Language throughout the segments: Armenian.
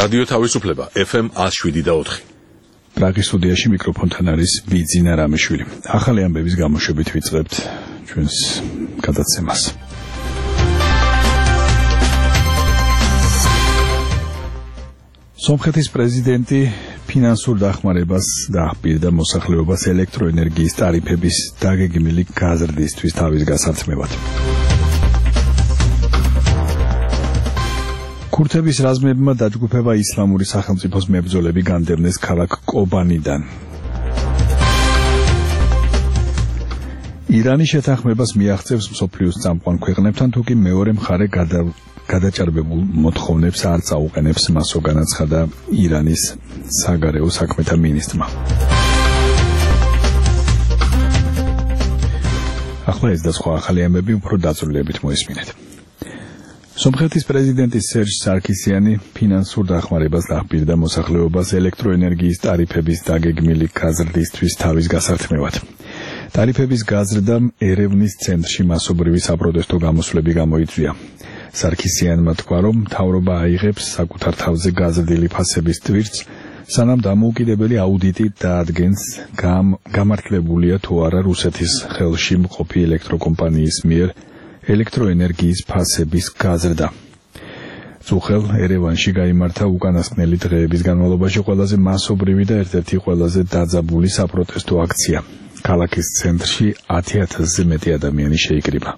რადიო თავისუფლება FM 107.4. პრაღის სტუდიაში მიკროფონთან არის ბიძინა რამიშვილი. ახალი ამბების გამოშვებით ვიწყებთ ჩვენს გადაცემას. სომხეთის პრეზიდენტი ფინანსურ დახმარებას დაახპირდა მოსახლეობას ელექტროენერგიის ტარიფების დაგეგმილი გაზრდისთვის თავის გასართმევად. ქურთების რაზმებმა დაჯგუფება ისლამური სახელმწიფოს მებრძოლები განდევნეს ქალაქ კობანიდან. ირანი შეთანხმებას მიაღწევს მსოფლიოს წამყვან ქვეყნებთან, თუკი მეორე მხარე გადაჭარბებულ მოთხოვნებს არ წაუყენებს, მასო განაცხადა ირანის საგარეო საქმეთა მინისტრმა. ახლა ეს და სხვა ახალი ამბები უფრო დაწვრილებით მოისმინეთ. სომხეთის პრეზიდენტი სერჟ სარქისიანი ფინანსურ დახმარებას დაახპირდა მოსახლეობას ელექტროენერგიის ტარიფების დაგეგმილი გაზრდისთვის თავის გასართმევად. ტარიფების გაზრდამ ერევნის ცენტრში მასობრივი საპროტესტო გამოსვლები გამოიწვია. სარქისიანმა თქვა, რომ მთავრობა აიღებს საკუთარ თავზე გაზრდილი ფასების ტვირთს, სანამ დამოუკიდებელი აუდიტი დაადგენს გამართლებულია თუ არა რუსეთის ხელში მყოფი ელექტროკომპანიის მიერ ელექტროენერგიის ფასების გაზრდა. წუხელ ერევანში გაიმართა უკანასკნელი დღეების განმავლობაში ყველაზე მასობრივი და ერთ-ერთი ყველაზე დაძაბული საპროტესტო აქცია. ქალაქის ცენტრში 10,000-ზე მეტი ადამიანი შეიკრიბა.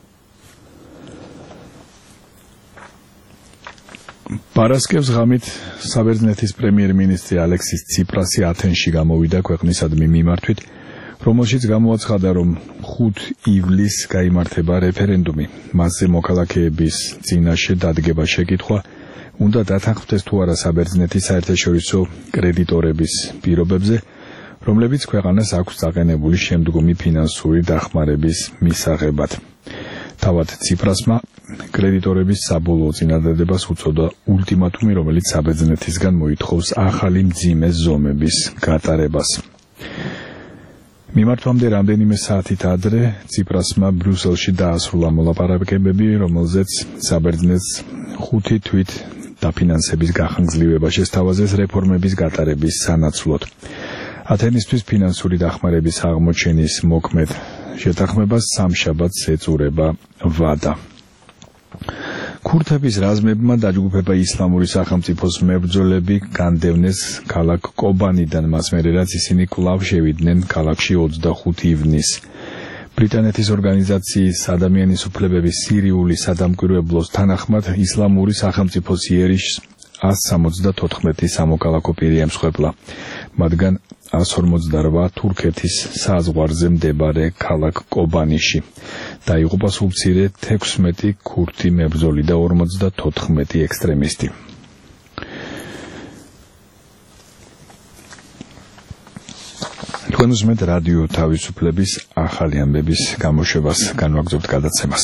პარასკევს ღამით საბერძნეთის პრემიერ-მინისტრი ალექსის ციპრასი ათენში გამოვიდა ქვეყნისადმი მიმართვით, რომელშიც გამოაცხადა, რომ 5 ივლისს გაიმართება რეფერენდუმი. მასზე მოქალაქეების წინაშე დადგება შეკითხვა, უნდა დათანხმდეს თუ არა საბერძნეთის საერთაშორისო კრედიტორების პირობებზე, რომლებიც ქვეყანას აქვს დაყენებული შემდგომი ფინანსური დახმარების მისაღებად. თავად ციპრასმა კრედიტორების საბოლოო წინადადებას უწოდა ულტიმატუმი, რომელიც საბერძნეთისგან მოითხოვს ახალი მძიმე ზომების გატარებას. მიმართვამდე რამდენიმე საათით ადრე ციპრასმა ბრიუსელში დაასრულა მოლაპარაკებები, რომელზეც საბერძნეთს 5 თვით დაფინანსების გახანგრძლივება შესთავაზეს რეფორმების გატარების სანაცვლოდ. ათენისთვის ფინანსური დახმარების აღმოჩენის მოქმედ შეთანხმებას სამშაბათს ეწურება ვადა. ქურთების რაზმებმა დაჯგუფება ისლამური სახელმწიფოს მებრძოლები განდევნეს ქალაქ კობანიდან, მას მერე რაც ისინი კვლავ შევიდნენ ქალაქში 25 ივნისს. ბრიტანეთის ორგანიზაციის ადამიანის უფლებების სირიული სადამკვირვებლოს თანახმად ისლამური სახელმწიფოს იერიშს 174 სამოქალაქო პირი ემსხვერპლა, მათგან 158 თურქეთის საზღვარზე მდებარე ქალაქ კობანიში. დაიღუპა სულ მცირე 16 ქურთი მებრძოლი და 54 ექსტრემისტი. თქვენ უსმენთ რადიო თავისუფლების ახალი ამბების გამოშვებას, განვაგრძობთ გადაცემას.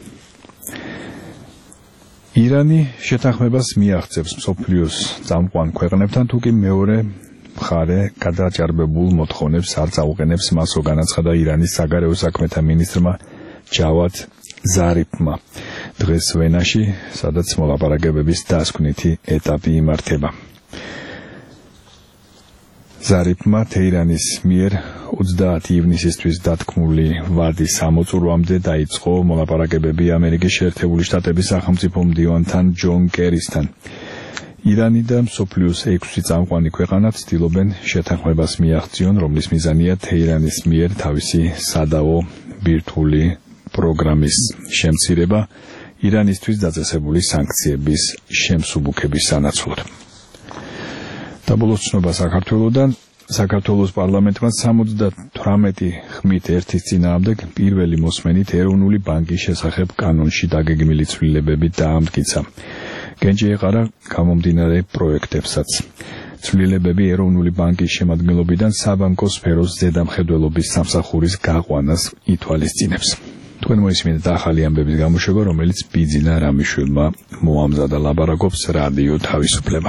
ირანი შეთანხმებას მიაღწევს მსოფლიოს წამყვან ქვეყნებთან, თუკი მეორე მხარე გადაჭარბებულ მოთხოვნებს არ წაუყენებს, მასო განაცხადა ირანის საგარეო საქმეთა მინისტრმა ჯავად ზარიფმა დღეს ვენაში, სადაც მოლაპარაკებების დასკვნითი ეტაპი იმართება. ზარიფმა თეირანის მიერ 30 ივნისისთვის დათქმული ვადის ამოწურვამდე დაიწყო მოლაპარაკებები ამერიკის შეერთებული შტატების სახელმწიფო მდივანთან ჯონ კერისთან. ირანი და მსოფლიოს 6 წამყვანი ქვეყანა ცდილობენ შეთანხმებას მიაღწიონ, რომლის მიზანია თეირანის მიერ თავისი სადავო ბირთვული პროგრამის შემცირება ირანისთვის დაწესებული სანქციების შემსუბუქების სანაცვლოდ. დაბოლოს ცნობა საქართველოდან. საქართველოს პარლამენტმა 78 ხმით ერთის წინააღმდეგ პირველი მოსმენით ეროვნული ბანკის შესახებ კანონში დაგეგმილი ცვლილებები დაამტკიცა. გენჯი ეყარა გამომდინარე პროექტებსაც. ცვლილებები ეროვნული ბანკის შემადგენლობიდან საბანკო სფეროს ზედამხედველობის სამსახურის გაყვანას ითვალისწინებს. თქვენ მოისმინეთ ახალი ამბების გამოშვება, რომელიც ბიძინა რამიშვილმა მოამზადა. ლაპარაკობს რადიო თავისუფლება.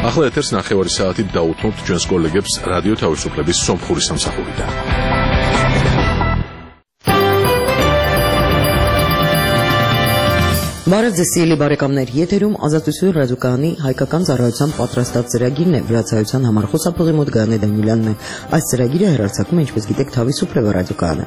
ახლა ეთერს 9 საათით დაუთმობთ ჩვენს კოლეგებს რადიო თავისუფლების სომხური სამსახურიდან. Բարև ձեզ սիրելի բարեկամներ, եթերում ազատություն ռադիոկայանի հայկական ծառայության պատրաստած ծրագիրն է, վրացայության համար խոսափողի մոտ Գայանե Դանիելյանն է։ Այս ծրագիրը հեռարձակում է, ինչպես գիտեք, Թավիսուփլեվա ռադիոկայանը։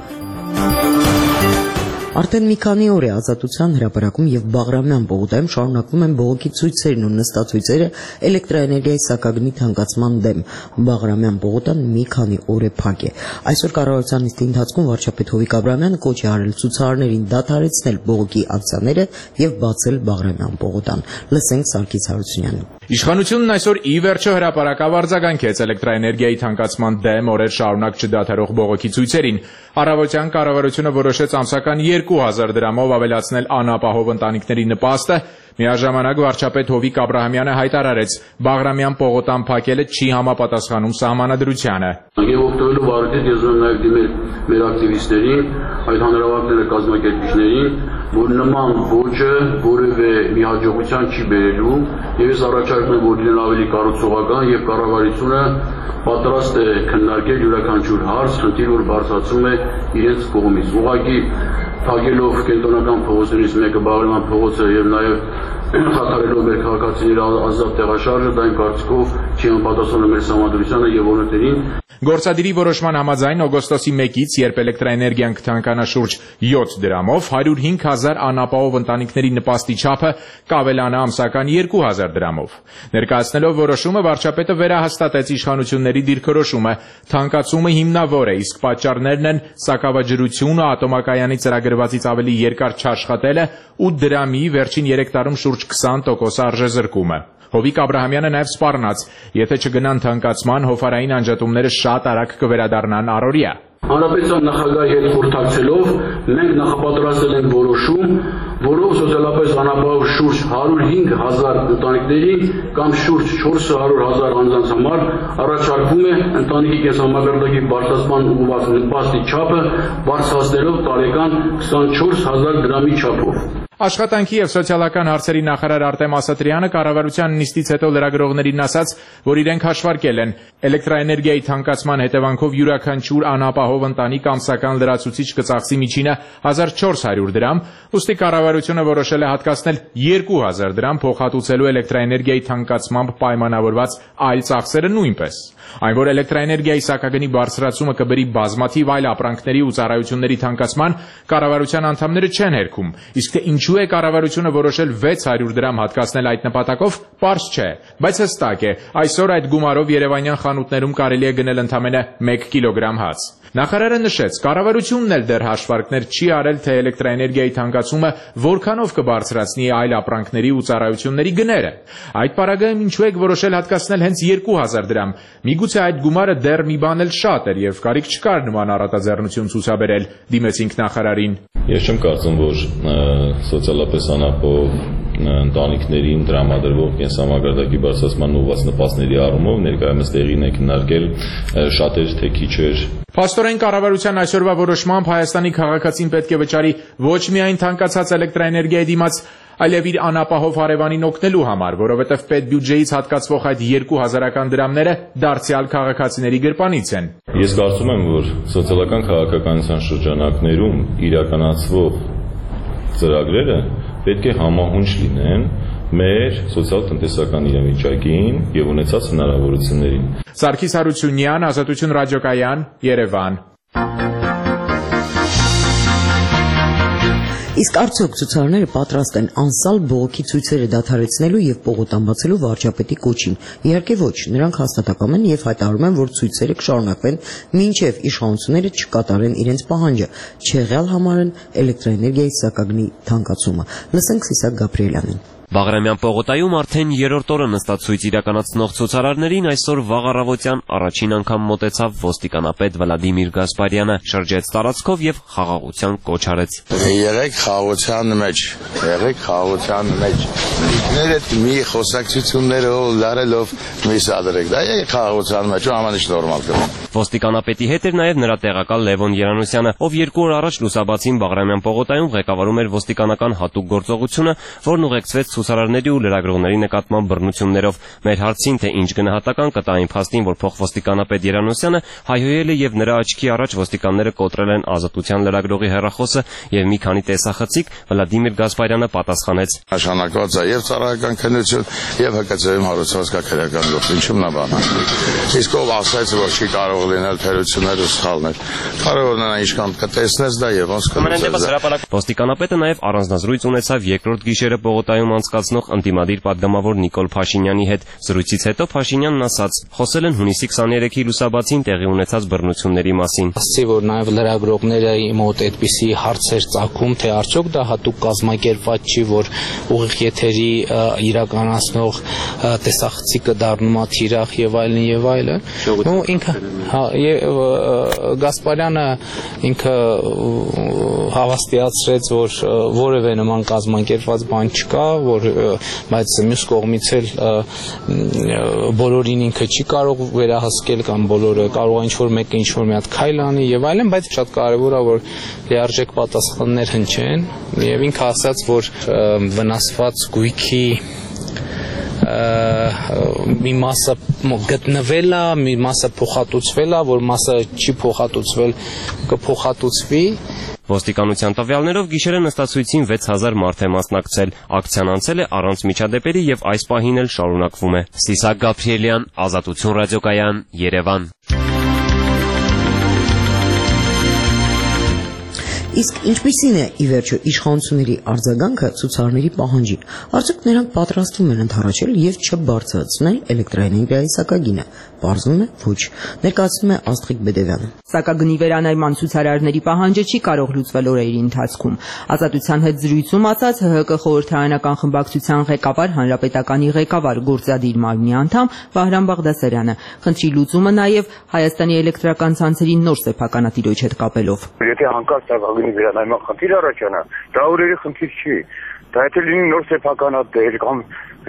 Արդեն մի քանի օր է Ազատության հրապարակում եւ Բաղրամյան պողոտայում շարունակվում են բողոքի ցույցերն ու նստացույցերը էլեկտրաէներգիայի սակագնի թանկացման դեմ։ Բաղրամյան պողոտան մի քանի օր է փակ է։ Այսօր կառավարության նիստի ընթացքում վարչապետ Հովիկ Աբրահամյանը կոչ է արել ցուցարարներին դադարեցնել բողոքի ակցիաները եւ բացել Բաղրամյան պողոտան։ Լսենք Սարգիս Հարությունյանին։ Իշխանությունն այսօր ի վերջո հրապարակավ արձագանքեց էլեկտրաէներգիայի թանկացման դեմ օրեր շարունակ չդադարող բողոքի ցույցերին։ Առավոտյան կառավարությունը որոշեց ամսական 2000 դրամով ավելացնել անապահով ընտանիքների նպաստը, միաժամանակ վարչապետ Հովիկ Աբրահամյանը հայտարարեց, Բաղրամյան պողոտան փակելը չի համապատասխանում սահմանադրությանը։ Եվ օգտվելով առիթից ես ուզում նաև դիմել մեր ակտիվիստներին, այդ հանրավակները կազմակերպիչներին, որ նման ոճը որևէ մի հաջողության չի բերելու, եւ ես առաջարկում եմ, որ լինեն ավելի կառուցողական եւ կառավարությունը պատրաստ է քննարկել յուրաքանչյուր հարց, խնդիր, որ բարձրացում է իրենց կողմից։ Ուղղակի թագելով կենտրոնական փողոցներից մեկը Բաղրամյան փողոցը եւ նաեւ խաթարելով մեր քաղաքացիների ազատ տեղաշարժը, դա իմ կարծիքով չի համապատասխանում մեր սահմանադրությանը եւ օրենքներին։ Գործադիրի որոշման համաձայն օգոստոսի 1-ից, երբ էլեկտրաէներգիան կթանկանա շուրջ 7 դրամով, 105,000 անապահով ընտանիքների նպաստի չափը կավելանա ամսական 2000 դրամով։ Ներկայացնելով որոշումը, վարչապետը վերահաստատեց իշխանությունների դիրքորոշումը, թանկացումը հիմնավոր է, իսկ պատճառներն են սակավաջրությունը, ատոմակայանի ծրագրվածից ավելի երկար չաշխատելը ու դրամի վերջին 3 տարում շուրջ 20% արժեզրկումը։ Հովիկ Աբրահամյանը նաև սպառնաց, եթե չգնան թանկացման, հովարային անջատումները շատ արագ կվերադառնան առօրյա։ Հանրապետության նախագահի հետ խորհրդակցելով մենք նախապատրաստել ենք որոշում, որով սոցիալապես անապահով շուրջ 105,000 ընտանիքների կամ շուրջ 400,000 անձանց համար առաջարկվում է ընտանիքի կենսամակարդակի բարձրացման ուղղված նպաստի չափը բարձրացնելով տարեկան 24,000 դրամի չափով։ Աշխատանքի եւ սոցիալական հարցերի նախարար Արտեմ Ասատրյանը կառավարության նիստից հետո լրագրողներին ասաց, որ իրենք հաշվարկել են էլեկտրաէներգիայի թանկացման հետևանքով յուրաքանչյուր անապահով ընտանիք ամսական լրացուցիչ կծախսի միջինը 1400 դրամ, ուստի կառավարությունը որոշել է հատկացնել 2000 դրամ փոխհատուցելու էլեկտրաէներգիայի թանկացմամբ պայմանավորված այլ ծախսերը նույնպես։ Այն, որ էլեկտրաէներգիայի սակագնի բարձրացումը կբերի բազմաթիվ այլ ապրանքների ու ծառայությունների թանկացման, կառավարության անդամները չեն հերքում, իսկ թե ինչու է կառավարությունը որոշել 600 դրամ հատկացնել այդ նպատակով, պարզ չէ, բայց հստակ է, այսօր այդ գումարով երևանյան խանութներում կարելի է գնել ընդամենը 1 կիլոգրամ հաց։ Նախարարը նշեց, կառավարությունն էլ դեռ հաշվարկներ չի արել, թե էլեկտրաէներգիայի թանկացումը որքանով կբարձրացնի այլ ապրանքների ու ծառայությունների գները։ Այդ պարագայում ինչու եք որոշել հատկացնել հենց 2000 դրամ։ Միգուցե այդ գումարը դեռ մի բան էլ շատ էր եւ կարիք չկար նման առատաձեռնություն ցուցաբերել, դիմեցինք նախարարին։ Ես չեմ կարծում, որ սոցիալապես անապահով ընտանիքներին տրամադրվող կենսամակարդակի բարձրացման ուղղված նպաստների առումով ներկայումս տեղին է քննարկել շատ էր թե քիչ էր։ Փաստորեն կառավարության այսօրվա որոշմամբ Հայաստանի քաղաքացին պետք է վճարի ոչ միայն թանկացած էլեկտրաէներգիայի դիմաց, այլև իր անապահով հարևանին օգնելու համար, որովհետև պետբյուջեից հատկացվող այդ 2000-ական դրամները դարձյալ քաղաքացիների գրպանից են։ Ես կարծում եմ, որ սոցիալական քաղաքականության շրջանակներում իրականացվող ծրագրերը պետք է համահունչ լինեն մեր սոցիալ-տնտեսական իրավիճակին եւ ունեցած հնարավորություններին։ Սարգիս Հարությունյան, Ազատություն ռադիոկայան, Երևան։ Իսկ արդյոք ցուցարարները պատրաստ են անսալ բողոքի ցույցերը դադարեցնելու եւ պողոտան բացելու վարչապետի կոչին։ Իհարկե ոչ, նրանք հաստատակամ են եւ հայտարարում են, որ ցույցերը կշարունակվեն մինչեւ իշխանությունները չկատարեն իրենց պահանջը, չեղյալ համարեն էլեկտրաէներգիայի սակագնի թանկացումը։ Լսենք Սիսակ Գաբրիելյանին։ Բաղրամյան պողոտայում արդեն երրորդ օրը նստացույց իրականացնող ցուցարարներին այսօր վաղ առավոտյան առաջին անգամ մոտեցավ ոստիկանապետ Վլադիմիր Գասպարյանը, շրջեց տարածքով եւ խաղաղության կոչ արեց։ Եղեք խաղաղության մեջ, եղեք խաղաղության մեջ։ Ինքներդ մի խոսակցություններով լարելով մի սադրեք, դա եղեք խաղաղության մեջ ու ամեն ինչ նորմալ կլինի։ Ոստիկանապետի հետ էր նաև նրա տեղակալ Լևոն Երանոսյանը, ով 2 օր առաջ Լուսաբացին Բաղրամյան պողոտայում ղեկավարում էր ոստիկանական հատուկ գործողությունը, որն ուղեկցվեց ցուցարարների ու լրագրողների նկատմամբ բռնություններով։ Մեր հարցին, թե ինչ գնահատական կտա այն փաստին, որ փոխոստիկանապետ Երանոսյանը հայհոյել է եւ նրա աչքի առաջ ոստիկանները կոտրել են Ազատության լրագրողի հեռախոսը եւ մի քանի տեսախցիկ, Վլադիմիր Գասպարյանը պատասխանեց. Նշանակված է եւ ծառայական քննություն եւ հակաձայնում հարուցված քրեական գործունեություն նաբանան։ Իսկ ով ասաց, որ չի կարող լինել թերություններ ու սխալներ, կարող է նա ինչքան կտեսնես դա եւ ոնց կլսես։ Ոստիկանապետը նաև առանձնազրույց ունեցավ երկրորդ գիշերը Պողոտայում անցկացնող ընդդիմադիր պատգամավոր Նիկոլ Փաշինյանի հետ։ Զրույցից հետո Փաշինյանն ասաց. խոսել են հունիսի 23-ի Լուսաբացին տեղի ունեցած բռնությունների մասին։ Ասացի, որ նաև լրագրողները մոտ այդպիսի հարցեր ծագում, թե արդյոք դա հատուկ կազմակերպված չի, որ ուղիղ եթերի իրականացնող տեսախցիկը դառնում է թիրախ եւ այլն եւ այլն։ Ու ինքը Գասպարյանը ինքը հավաստիացրեց, որ որևէ նման կազմակերպված բան չկա, որ բայց մյուս կողմից էլ բոլորին ինքը չի կարող վերահսկել կամ բոլորը կարող է ինչ-որ մեկը ինչ-որ մի հատ քայլ անի եւ այլն, բայց շատ կարեւոր է, որ լիարժեք պատասխաններ հնչեն եւ ինքը ասաց, որ վնասված գույքի մի մասը գտնվել է, մի մասը փոխհատուցվել է, որ մասը չի փոխհատուցվել, կփոխհատուցվի։ Ոստիկանության տվյալներով գիշերը նստացույցին 6000 մարդ է մասնակցել։ Ակցիան անցել է առանց միջադեպերի եւ այս պահին էլ շարունակվում է։ Սիսակ Գաբրիելյան, Ազատություն ռադիոկայան, Երևան։ Իսկ ինչպիսին է ի վերջո իշխանությունների արձագանքը ցուցարարների պահանջին։ Արդյոք նրանք պատրաստվում են ընդառաջել եւ չբարձրացնել էլեկտրաէներգիայի սակագինը։ Պարզվում է ոչ։ Ներկայացնում է Աստղիկ Բեդևյանը։ Սակագնի վերանայման ցուցարարների պահանջը չի կարող լուծվել օրերի ընթացքում։ Ազատության հետ զրույցում ասաց ՀՀԿ խորհրդարանական խմբակցության ղեկավար, հանրապետականի ղեկավար, գործադիր մարմնի անդամ Վահրամ Բաղդասարյանը։ Խնդրի լուծումը նաև Հայաստանի էլեկտրական ցանցերի նոր սեփականատիրոջ հետ կապելով։ Եթե հանկարծ սակագնի վերանայման խնդիր առաջանա, դա օրերի խնդիր չի։ Դա եթե լինի նոր սեփականատեր կամ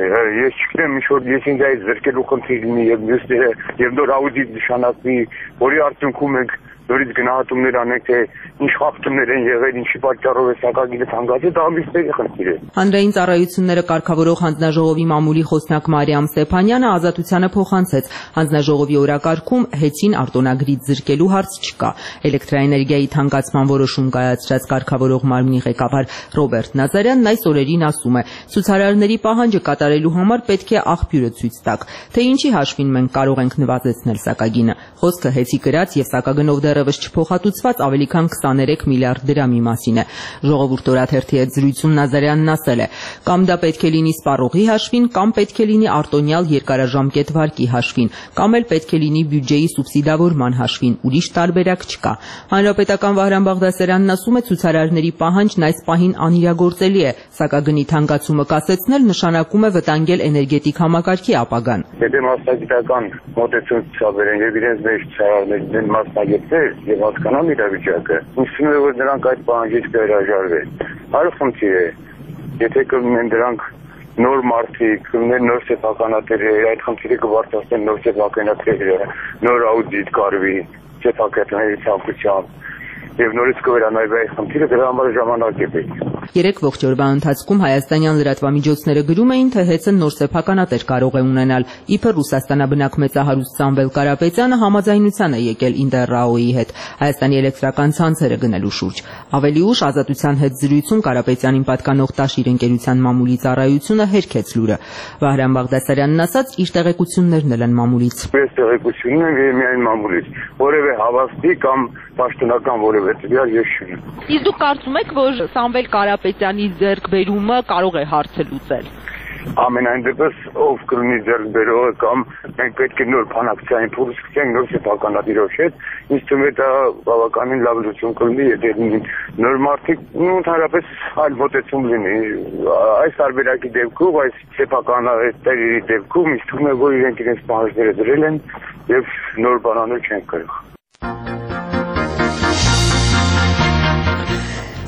ես չգիտեմ ինչ-որ ես ինձ այդ զրկելու խնդիր լինի եւ մյուսները եւ նոր աուդիտ նշանակվի, որի արդյունքում մենք նորից գնահատումներ անենք, թե ինչ խախտումներ են եղել, ինչի պատճառով է սակագինը թանկացել, դա ամիսների խնդիր է։ Հանրային ծառայությունները կարգավորող հանձնաժողովի մամուլի խոսնակ Մարիամ Ստեփանյանը Ազատությանը փոխանցեց. հանձնաժողովի օրակարգում հեծին արտոնագրից զրկելու հարց չկա։ Էլեկտրաէներգիայի թանկացման որոշում կայացրած կարգավորող մարմնի ղեկավար Ռոբերտ Նազարյանն այս օրերին ասում է. ցուցարարների պահանջը կատարելու համար պետք է աղբյուրը ցույց տաք, թե ինչի հաշվին մենք կարող ենք նվազեցնել սակագինը։ Խոսքը հեծի գրած եւ սակագնով դեռևս չփոխհատուցված ավելի քան 23 միլիարդ դրամի մասին է։ Ժողովուրդ օրաթերթի հետ զրույցում Նազարյանն ասել է. կամ դա պետք է լինի սպառողի հաշվին, կամ պետք է լինի արտոնյալ երկարաժամկետ վարկի հաշվին, կամ էլ պետք է լինի բյուջեի սուբսիդավորման հաշվին, ուրիշ տարբերակ չկա։ Հանրապետական Վահրամ Բաղդասարյանն ասում է ցուցարարների պահանջն այս պահին անիրագործելի է, սակագնի թանկացումը կասեցնել նշանակում է վտանգել էներգետիկ համակարգի ապագան։ Եթե մասնագիտական մոտեցում ցուցաբերեն եւ իրենց մեջ ցուցարարներին մասնագետներ եւ հասկանան իրավիճակը, ինձ թվում է, որ դրանք այդ պահանջից կհրաժարվեն։ Այլ խնդիր է, եթե կլինեն դրանք նոր մարդիկ, կլինեն նոր սեփականատերեր, այդ խնդիրը կբարձրացնեն նոր սեփականատերերը, նոր աուդիտ կարվի սեփականատերերի ցանկությամբ եւ նորից կվերանայվի այս խնդիրը, դրա համար ժամանակ է պետք։ Երեք ողջ օրվա ընթացքում հայաստանյան լրատվամիջոցները գրում էին, թե հեծը նոր սեփականատեր կարող է ունենալ։ Իբր Ռուսաստանաբնակ մեծահարուստ Սամվել Կարապետյանը համաձայնության է եկել Ինտերրաոյի հետ Հայաստանի էլեկտրական ցանցերը գնելու շուրջ։ Ավելի ուշ Ազատության հետ զրույցում Կարապետյանին պատկանող Տաշիր ընկերության մամուլի ծառայությունը հերքեց լուրը։ Վահրամ Բաղդասարյանն ասաց, իր տեղեկություններն էլ են մամուլից։ Ես տեղեկությունն եմ միայն մամուլից, որևէ հավաստի կամ պաշտոնական որևէ տվյալ ես չունեմ։ Իսկ դուք կարծում եք, որ Սամվել Կարապետյանի ձեռքբերումը կարող է հարցը լուծել։ Ամենայն դեպս ով կլինի ձեռքբերողը կամ մենք պետք է նոր բանակցային փորձ գտնենք նոր սեփականատիրոջ հետ, ինձ թվում է դա բավականին լավ լուծում կլինի, եթե նոր մարդիկ ու ընդհանրապես այլ մոտեցում լինի։ Այս տարբերակի դեպքում, այս սեփականատերերի դեպքում ինձ թվում է, որ իրենք իրենց պահանջները դրել են եւ նոր բանաներ չեն կարող։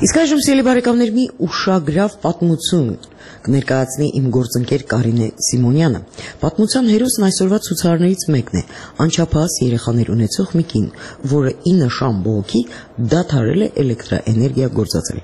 Իսկ այժմ սիրելի բարեկամներ մի ուշագրավ պատմություն կներկայացնի իմ գործընկեր Կարինե Սիմոնյանը։ Պատմության հերոսն այսօրվա ցուցարարներից մեկն է, անչափահաս երեխաներ ունեցող մի կին, որը 9 շամ բողոքի դադարել է էլեկտրաէներգիա գործածել։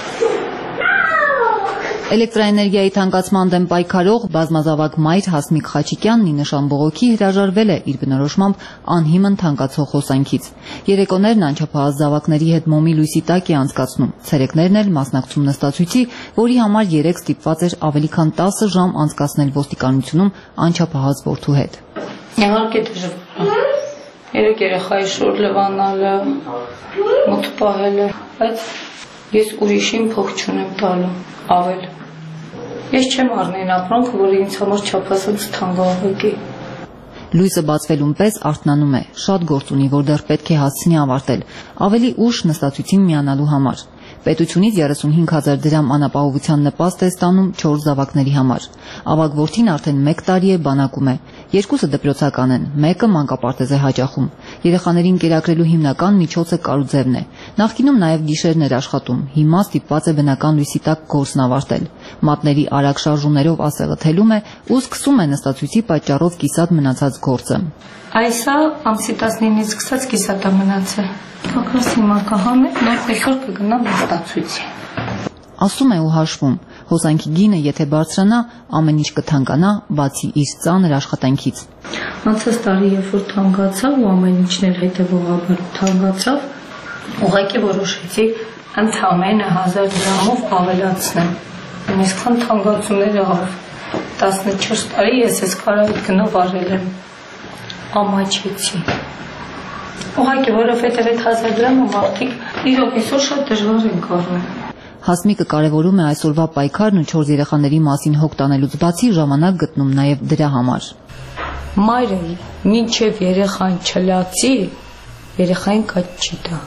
Էլեկտրաէներգիայի թանկացման դեմ պայքարող բազմազավակ մայր Հասմիկ Խաչիկյանն 9 շամ բողոքի հրաժարվել է իր բնորոշմամբ անհիմն թանկացող հոսանքից։ Երեկոներն անչափահաս զավակների հետ մոմի լույսի տակ է անցկացնում, ցերեկներն էլ մասնակցում նստացույցի, որի համար 3 ստիպված էր ավելի քան 10 ժամ անցկացնել ոստիկանությունում անչափահաս որդու հետ։ Իհարկե դժվար է։ 3 երեխայի շոր լվանալը, մոտ պահելը, բայց ես ուրիշին փող չունեմ տալու, ավել։ Ես չեմ առնեն ապրանք, որը ինձ համար չափազանց թանկարժեք է։ Լույսը բացվելուն պես արթնանում է, շատ գործ ունի, որ դեռ պետք է հասցնի ավարտել, ավելի ուշ նստացույցին միանալու համար։ Պետությունից 35,000 դրամ անապահովության նպաստ է ստանում 4 զավակների համար։ Ավագ որդին արդեն 1 տարի է բանակում է։ Երկուսը դպրոցական են, մեկը մանկապարտեզ է հաճախում։ Երեխաներին կերակրելու հիմնական միջոցը կարուձևն է։ Նախկինում նաև գիշերն էր աշխատում, հիմա ստիպված է բնական լույսի տակ գործն ավարտել։ Մատների արագ շարժումներով ասեղը թելում է ու սկսում է նստացույցի պատճառով կիսատ մնացած գործը։ Այսա ամսի 19-ից սկսած կիսատ է մնացել։ Փոքրս հիմա կհանեմ, նոր այսօր կգնամ նստացույցի։ Ասում է ու հաշվում, հոսանքի գինը եթե բարձրանա, ամեն ինչ կթանկանա, բացի իր ծանր աշխատանքից։ Անցած տարի երբ որ թանկացավ ու ամեն ինչն էլ հետևողաբար թանկացավ, ուղղակի որոշեցի ընդամենը 1000 դրամով ավելացնեմ։ Այսքան թանկացումներ եղավ։ 14 տարի ես այս կարայդ գնով արել եմ։ Ամաչեցի։ Ուղղակի որովհետև այդ 1000 դրամը մարդիկ իրոք այսօր շատ դժվար են կառնում։ Հասմիկը կարևորում է այսօրվա պայքարն ու 4 երեխաների մասին հոգ տանելուց բացի ժամանակ գտնում նաև դրա համար։ Մայրը մինչև երեխան չլացի, երեխային կաց չի տա։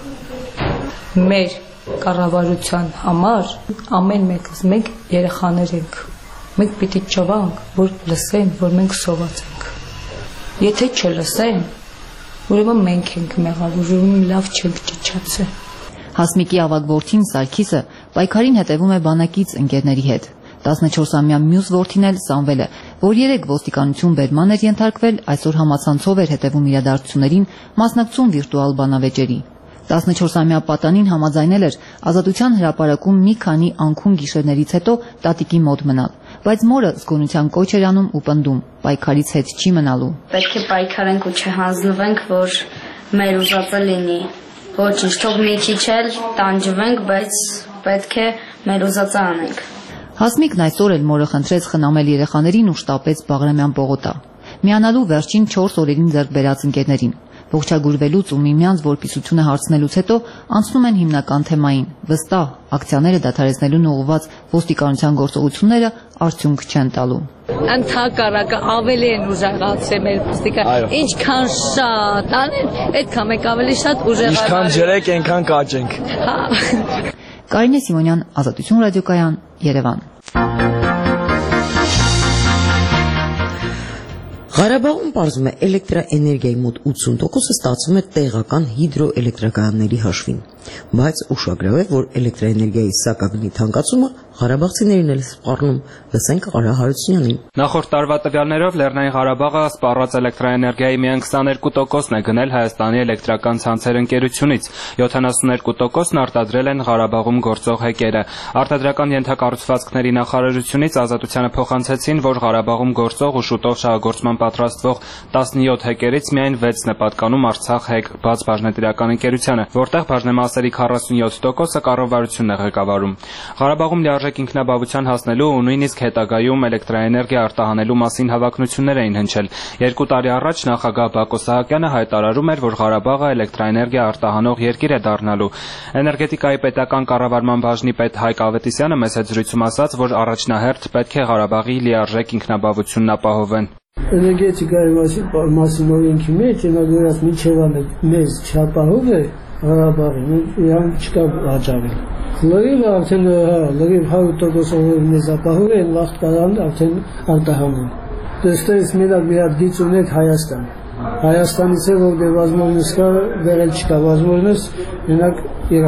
Մեր կառավարության համար ամեն մեկս մենք երեխաներ ենք։ Մենք պիտի ճվանք, որ լսեն, որ մենք սոված ենք։ Եթե չլսեն, ուրեմն մենք ենք մեղավոր, ուրեմն լավ չենք ճիչացել։ Հասմիկի ավագ որդին Սարգիսը պայքարին հետևում է բանակից ընկերների հետ։ 14-ամյա մյուս որդին էլ Սամվելը, որ 3 ոստիկանություն բերման էր ենթարկվել, այսօր համացանցով էր հետևում իրադարձություններին, մասնակցում վիրտուալ բանավեճերի։ 14-ամյա պատանին համաձայնել էր Ազատության հրապարակում մի քանի անքուն գիշերներից հետո տատիկի մոտ մնալ, բայց մորը զգոնության կոչ էր անում ու պնդում, պայքարից հետ չի մնալու։ Պետք է պայքարենք ու չհանձնվենք, որ մեր ուզածը լինի։ Ոչինչ, թող մի քիչ էլ տանջվենք, բայց պետք է մեր ուզածը անենք։ Հասմիկն այսօր էլ մորը խնդրեց խնամել երեխաներին ու շտապեց Բաղրամյան պողոտա։ Միանալու վերջին 4 օրերին ձեռք բերած ընկերներին։ Ողջագուրվելուց ու միմյանց որպիսությունը հարցնելուց հետո անցնում են հիմնական թեմային։ Վստահ, ակցիաները դադարեցնելուն ուղղված ոստիկանության գործողությունները արդյունք չեն տալու։ Ընդհակառակը ավելի են ուժեղացել մեր ոստիկան։ Ինչքան շատ անեն, այդքան մենք ավելի շատ ուժեղացել։ Ինչքան ջրեք, այնքան կաճենք։ Կարինե Սիմոնյան, Ազատություն ռադիոկայան, Երևան։ Ղարաբաղում պարզվում է էլեկտրաէներգիայի մոտ 80%-ը ստացվում է տեղական հիդրոէլեկտրակայանների հաշվին, բայց ուշագրավ է, որ էլեկտրաէներգիայի սակագնի թանկացումը ղարաբաղցիներին էլ սպառնում, լսենք Արա Հարությունյանին։ Նախորդ տարվա տվյալներով Լեռնային Ղարաբաղը սպառած էլեկտրաէներգիայի միայն 22%-ն է գնել Հայաստանի էլեկտրական ցանցեր ընկերությունից, 72%-ն արտադրել են Ղարաբաղում գործող հեկերը։ Արտադրական ենթակառուցվածքների նախարարությունից Ազատությանը փոխանցեցին, որ Ղարաբաղում գործող ու շուտով շահագործման պատրաստվող 17 հեկերից միայն 6-ն է պատկանում Արցախ հեկ բաց բաժնետիրական ընկերությանը, որտեղ բաժնեմասերի 47%-ը կառավարությունն է ղեկավարում։ Ղարաբաղում լիարժեք ինքնաբավության հասնելու ու նույնիսկ հետագայում էլեկտրաէներգիա արտահանելու մասին հավակնություններ էին հնչել։ 2 տարի առաջ նախագահ Բակո Սահակյանը հայտարարում էր, որ Ղարաբաղը էլեկտրաէներգիա արտահանող երկիր է դառնալու։ Էներգետիկայի պետական կառավարման բաժնի պետ Հայկ Ավետիսյանը մեծ զրույցում ասաց, որ առաջնահերթ պետք է Ղարաբաղի լիարժեք ինքնաբավությունն ապահովեն։ Էներգետիկայի մասին օրենքի մեջ այնագորած միջևանը մեզ չապահով է Ղարաբաղին, իրան չկա հաջավի։ Լրիվ արդեն լրիվ 100% մեզ ապահով է, վաղ կարան արդեն արտահանում։ Դստերից մի հատ գիծ ունենք Հայաստան։ Հայաստանից է, որ դե վազմորնս կա, վերել չկա, վազմորնս մենակ Իրան։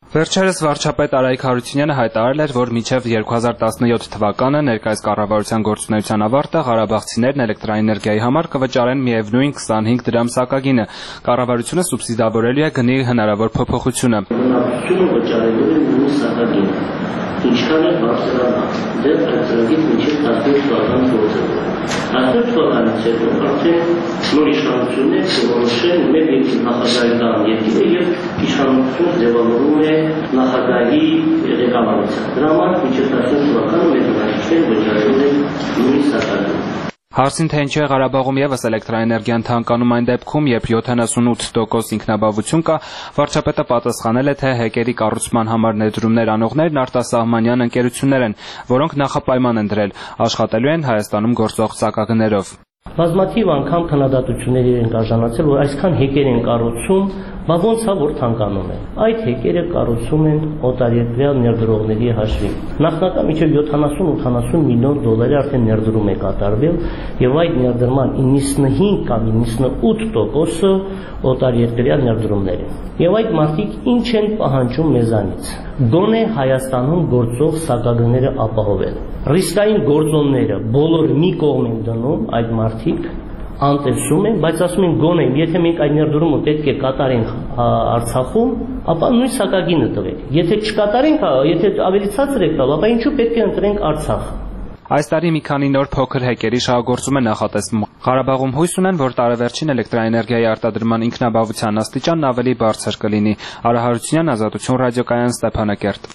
Վերջերս վարչապետ Արայիկ Հարությունյանը հայտարարել էր, որ մինչև 2017 թվականը ներկայիս կառավարության գործունեության ավարտը ղարաբաղցիներն էլեկտրաէներգիայի համար կվճարեն միևնույն 25 դրամ սակագինը։ Կառավարությունը սուբսիդավորելու է գնի հնարավոր փոփոխությունը։ Բնակչությունը վճարելու է նույն սակագինը, ինչքան է բարձրանա, դեռ այդ ծրագիր մինչև 15 թվականի գործը։ 15 թվականից հետո արդեն նոր իշխանություններ որոշեն մեր երկրի նախագահի տան երկիրը եւ իշխանությունը ձևավորում է նախագահի ղեկավարությամբ։ Դրա համար մինչև 15 թվականը մեր բնակիչները վճարելու են նույն սակագինը։ Հարցին թե ինչու է Ղարաբաղում եւս էլեկտրաէներգիան թանկանում այն դեպքում, երբ 78% ինքնաբավություն կա, վարչապետը պատասխանել է, թե հեկերի կառուցման համար ներդրումներ անողներն արտասահմանյան ընկերություններ են, որոնք նախապայման են դրել, աշխատելու են Հայաստանում գործող սակագներով։ Բազմաթիվ անգամ քննադատությունների են արժանացել, որ այսքան հեկեր են կառուցում, բա ոնց է որ թանկանում է։ Այդ հեկերը կառուցում են օտարերկրյա ներդրողների հաշվին։ Նախնական մինչև 70-80 միլիոն դոլարի արդեն ներդրում է կատարվել, եւ այդ ներդրման 95 կամ 98%-ը օտարերկրյա ներդրումներ են։ Եվ այդ մարդիկ ինչ են պահանջում մեզանից։ Գոնե Հայաստանում գործող սակագները ապահովել։ Ռիսկային գործոնները բոլոր մի կողմ են դնում այդ մարդիկ, անտեսում են, բայց ասում են գոնե, եթե մենք այդ ներդրումը պետք է կատարենք Արցախում, ապա նույն սակագինը տվեք։ Եթե չկատարենք, եթե ավելի ցածր եք տալ, ապա ինչու պետք է ընտրենք Արցախը։ Այս տարի մի քանի նոր փոքր հեկերի շահագործում է նախատեսվում։ Ղարաբաղում հույս ունեն, որ տարեվերջին էլեկտրաէներգիայի արտադրման ինքնաբավության աստիճանն ավելի բարձր կլինի։ Արա Հարությունյան, Ազատություն ռադիոկայան, Ստեփանակերտ։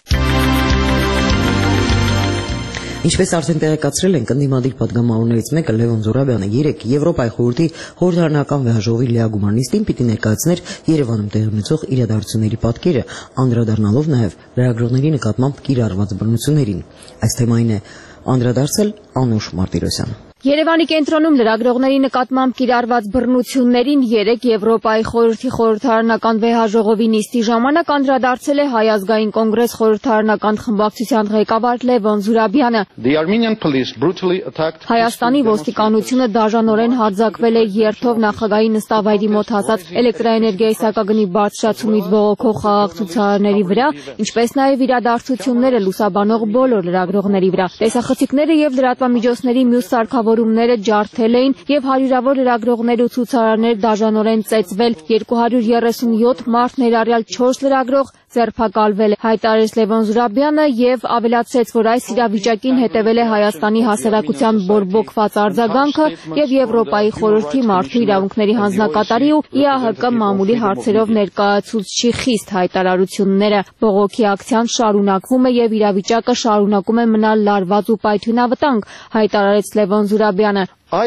Ինչպես արդեն տեղեկացրել են կնդիմադիր պատգամավորներից մեկը Լևոն Զուրաբյանը, 3 Եվրոպայի խորհրդի խորհրդարանական վեհաժողովի լիագումար նիստին պիտի ներկայացներ Երևանում տեղի ունեցող իրադարձությունների պատկերը, անդրադառնալով նաև լրագրողների նկատմամբ կիրառված բռնություններին։ Այս թեմային է անդրադարձել Անուշ Մարտիրոսյանը։ Երևանի կենտրոնում լրագրողների նկատմամբ կիրառված բռնություններին 3 Եվրոպայի խորհրդի խորհրդարանական վեհաժողովի նիստի ժամանակ անդրադարձել է Հայ ազգային կոնգրես խորհրդարանական խմբակցության ղեկավար Լևոն Զուրաբյանը։ Հայաստանի ոստիկանությունը դաժանորեն հարձակվել է երթով նախագահի նստավայրի մոտ հասած էլեկտրաէներգիայի սակագնի բարձրացումից բողոքող խաղաղ ցուցարարների վրա, ինչպես նաև իրադարձությունները լուսաբանող բոլոր լրագրողների վրա։ Տեսախցիկները եւ լրատվամիջոցների մյուս սարքավորումները ջարդել էին եւ հարյուրավոր լրագրողներ ու ցուցարարներ դաժանորեն ծեծվել, 237 մարդ ներառյալ 4 լրագրող ձերբակալվել է, հայտարարեց Լևոն Զուրաբյանը եւ ավելացրեց, որ այս իրավիճակին հետեւել է Հայաստանի հասարակության բորբոքված արձագանքը եւ Եվրոպայի խորհրդի մարդու իրավունքների հանձնակատարի ու ԻԱՀԿ մամուլի հարցերով ներկայացուցչի խիստ հայտարարությունները։ Բողոքի ակցիան շարունակվում է եւ իրավիճակը շարունակում է մնալ լարված ու պայթյունավտանգ, հայտարարեց Լևոն Զուրաբյանը։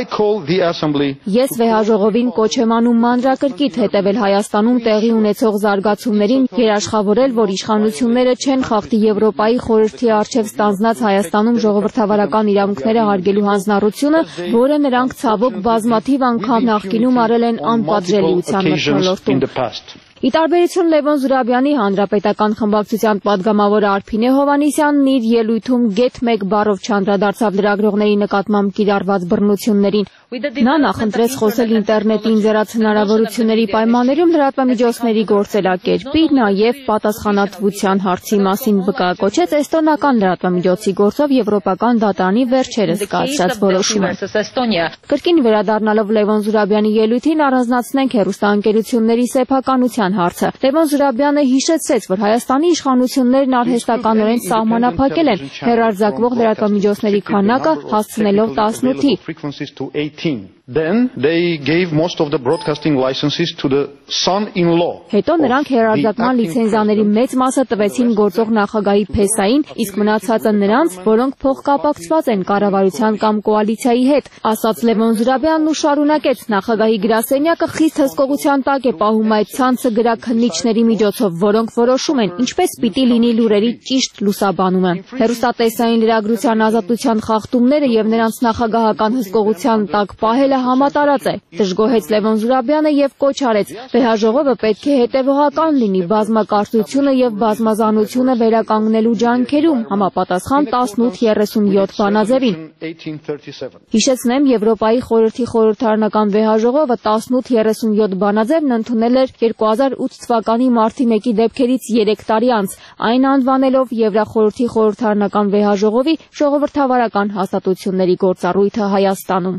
Ես վեհաժողովին կոչ եմ անում մանրակրկիտ հետևել Հայաստանում տեղի ունեցող զարգացումներին, երաշխավորել, որ իշխանությունները չեն խախտի Եվրոպայի խորհրդի առջև ստանձնած Հայաստանում ժողովրդավարական իրավունքները հարգելու հանձնառությունը, որը նրանք ցավոք բազմաթիվ անգամ նախկինում արել են անպատժելիության մթնոլորտում։ Ի տարբերություն Լևոն Զուրաբյանի, Հանրապետական խմբակցության պատգամավոր Արփինե Հովհաննիսյանն իր ելույթում գեթ մեկ բառով չանդրադարձավ լրագրողների նկատմամբ կիրառված բռնություններին։ Նա նախընտրեց խոսել ինտերնետի ինձեռած հնարավորությունների պայմաններում լրատվամիջոցների գործելակերպի, նաև պատասխանատվության հարցի մասին վկայակոչեց էստոնական լրատվամիջոցի գործով Եվրոպական դատարանի վերջերս կայացրած որոշումը։ Կրկին վերադառնալով Լևոն Զուրաբյանի ելույթին առանձնացնենք հեռուստաընկերությունների սեփականության հարցը։ Լևոն Զուրաբյանը հիշեցրեց, որ Հայաստանի իշխանություններն արհեստականորեն սահմանափակել են հեռարձակվող լրատվամիջոցների քանակը հասցնելով 18-ի։ Then they gave most of the broadcasting licenses to the son-in-law. Հետո նրանք հեռարձակման լիցենզիաների մեծ մասը տվեցին գործող նախագահի փեսային, իսկ մնացածը նրանց, որոնք փոխկապակցված են կառավարության կամ կոալիցիայի հետ, ասաց Լևոն Զուրաբյանն ու շարունակեց. նախագահի գրասենյակը խիստ հսկողության տակ է պահում այդ ցանցը գրաքննիչների միջոցով, որոնք որոշում են, ինչպես պիտի լինի լուրերի ճիշտ լուսաբանումը։ Հեռուստատեսային լրագրության ազատության խախտումները եւ նրանց նախագահական հսկողության տակ պահելը ընդունելը համատարած է, դժգոհեց Լևոն Զուրաբյանը եւ կոչ արեց. վեհաժողովը պետք է հետեւողական լինի բազմակարծությունը եւ բազմազանությունը վերականգնելու ջանքերում, համապատասխան 1837 բանաձևին։ Հիշեցնեմ, Եվրոպայի խորհրդի խորհրդարանական վեհաժողովը 1837 բանաձևն ընդունել էր 2008 թվականի մարտի 1-ի դեպքերից 3 տարի անց, այն անվանելով Եվրախորհրդի խորհրդարանական վեհաժողովի ժողովրդավարական հաստատությունների գործառույթը Հայաստանում։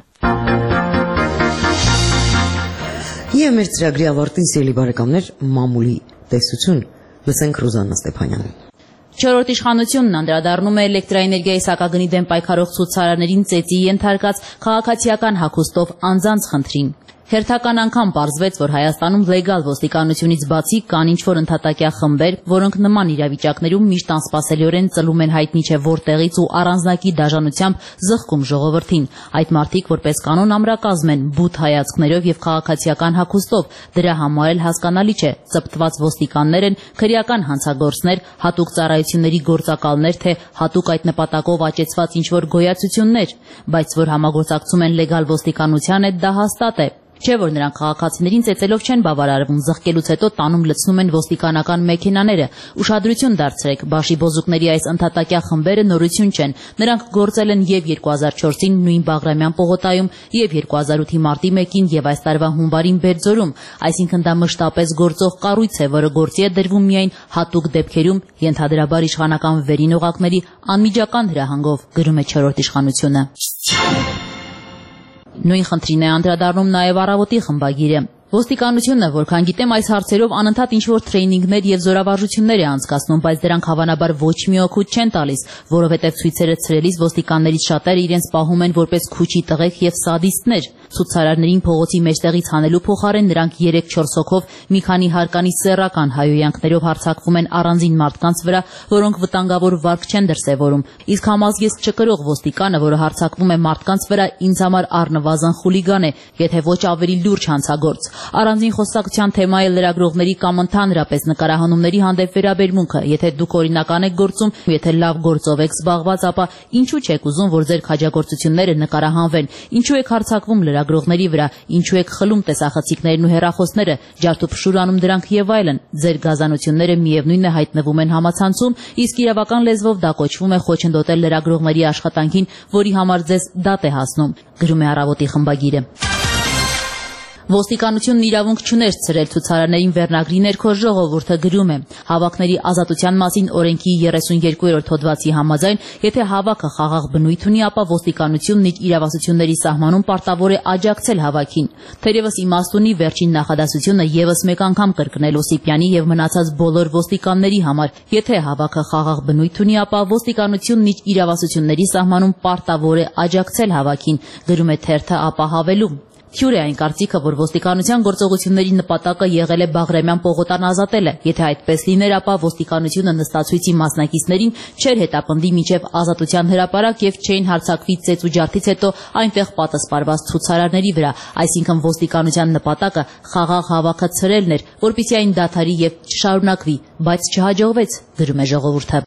Եվ մեր ծրագրի ավարտին, սիրելի բարեկամներ, մամուլի տեսություն, լսենք Ռուզաննա Ստեփանյանին։ Չորրորդ իշխանությունն անդրադառնում է էլեկտրաէներգիայի սակագնի դեմ պայքարող ցուցարարներին ծեծի ենթարկած քաղաքացիական հագուստով անձանց խնդրին։ Հերթական անգամ պարզվեց, որ Հայաստանում լեգալ ոստիկանությունից բացի կան ինչ-որ ընդհատակյա խմբեր, որոնք նման իրավիճակներում միշտ անսպասելիորեն ծլում են հայտնի չէ որտեղից ու առանձնակի դաժանությամբ զղջում ժողովրդին։ Այդ մարդիկ որպես կանոն ամրակազմ են, բութ հայացքներով եւ քաղաքացիական հագուստով, դրա համար էլ հասկանալի չէ, ծպտված ոստիկաններ են, քրեական հանցագործներ, հատուկ ծառայությունների գործակալներ, թե հատուկ այդ նպատակով աճեցված ինչ-որ գոյացություններ, բայց որ համագործակցում են լեգալ ոստիկանության հետ, դա հաստատ է։ Չէ՞ որ նրանք քաղաքացիներին ծեծելով չեն բավարարվում, զղջելուց հետո տանում լցնում են ոստիկանական մեքենաները։ Ուշադրություն դարձրեք, բաշիբոզուկների այս ընդհատակյա խմբերը նորություն չեն։ Նրանք գործել են եւ 2004-ին նույն Բաղրամյան պողոտայում, եւ 2008-ի մարտի 1-ին եւ այս տարվա հունվարին Բերձորում, այսինքն դա մշտապես գործող կառույց է, որը գործի է դրվում միայն հատուկ դեպքերում, ենթադրաբար իշխանական վերին օղակների անմիջական հրահանգով, գրում է Չորրորդ իշխանությունը։ Նույն խնդրին է անդրադառնում նաև Առավոտի խմբագիրը։ Ոստիկանությունը, որքան գիտեմ, այս հարցերով անընդհատ ինչ-որ տրեյնինգներ եւ զորավարժություններ է անցկացնում, բայց դրանք հավանաբար ոչ մի օգուտ չեն տալիս, որովհետեւ ցույցերը ցրելիս ոստիկաններից շատերը իրենց պահում են որպես քուչի տղեկ եւ սադիստներ։ Ցուցարարներին փողոցի մեջտեղից հանելու փոխարեն նրանք 3-4 հոգով մի քանի հարկանի սեռական հայոյանքներով հարձակվում են առանձին մարդկանց վրա, որոնք վտանգավոր վարք չեն դրսևորում։ Իսկ համազգեստ չկրող ոստիկանը, որը հարձակվում է մարդկանց վրա, ինձ համար առնվազն խուլիգան է, եթե ոչ ավելի լուրջ հանցագործ։ Առանձին խոսակցության թեմա է լրագրողների կամ ընդհանրապես նկարահանումների հանդեպ վերաբերմունքը։ Եթե դուք օրինական եք գործում, եթե լավ գործով եք զբաղված, ապա ինչու չեք ուզում, որ ձեր քաջագործությունները նկարահանվեն։ Ինչու եք հարձակվում լրագրողների վրա, ինչու եք խլում տեսախցիկներն ու հեռախոսները, ջարդուփշուր անում դրանք եւ այլն։ Ձեր գազանությունները միևնույնն է հայտնվում են համացանցում, իսկ իրավական լեզվով դա կոչվում է խոչընդոտել լրագրողների աշխատանքին, որի համար ձեզ դատ է հասնում, գրում է Առավոտի խմբագիրը։ Ոստիկանությունն իրավունք չուներ ցրել ցուցարարներին վերնագրի ներքո, ժողովուրդը գրում է. Հավաքների ազատության մասին օրենքի 32-րդ հոդվածի համաձայն, եթե հավաքը խաղաղ բնույթ ունի, ապա ոստիկանությունն իր իրավասությունների սահմանում պարտավոր է աջակցել հավաքին։ Թերևս իմաստ ունի վերջին նախադասությունը եւս մեկ անգամ կրկնել Օսիպյանի եւ մնացած բոլոր ոստիկանների համար. եթե հավաքը խաղաղ բնույթ ունի, ապա ոստիկանությունն իր իրավասությունների սահմանում պարտավոր է աջակցել հավաքին, գրում է թերթը ապահավելու։ Թյուր է այն կարծիքը, որ ոստիկանության գործողությունների նպատակը եղել է Բաղրամյան պողոտան ազատելը։ Եթե այդպես լիներ, ապա ոստիկանությունը նստացույցի մասնակիցներին չէր հետապնդի մինչև ազատության հրապարակ եւ չէին հարձակվի ծեծ ու ջարդից հետո այնտեղ պատասպարված ցուցարարների վրա։ Այսինքն ոստիկանության նպատակը խաղաղ հավաքը ցրելն էր, որպեսզի այն դադարի եւ չշարունակվի, բայց չհաջողվեց, գրում է ժողովուրդը։